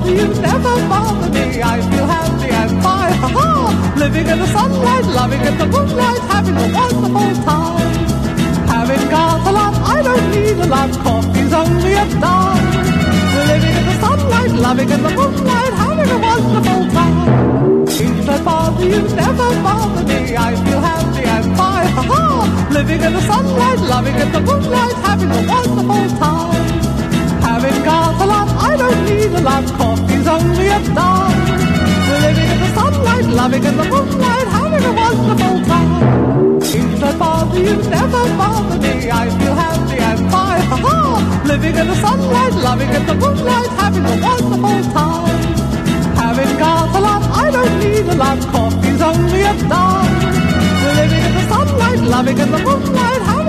bother you, never bother me. I feel happy and fine, ha-ha. Living in the sunlight, loving in the moonlight, having a wonderful time. Having got a lot, I don't need a lot, coffee's only a dime. Living in the sunlight, loving in the moonlight, having a wonderful time. If I bother you, never bother me. I feel happy and fine, ha-ha. Living in the sunlight, loving in the moonlight, having a wonderful time. Having got a lot, I don't need a lot, coffee's only a dime. Living in the sunlight, loving in the moonlight, having a wonderful time. If I bother you, never bother me. I feel happy and fine, ha-ha. Living in the sunlight, loving in the moonlight, having a wonderful time. Having got a lot, I don't need a lot, coffee's only a dime. Living in the sunlight, loving in the moonlight, having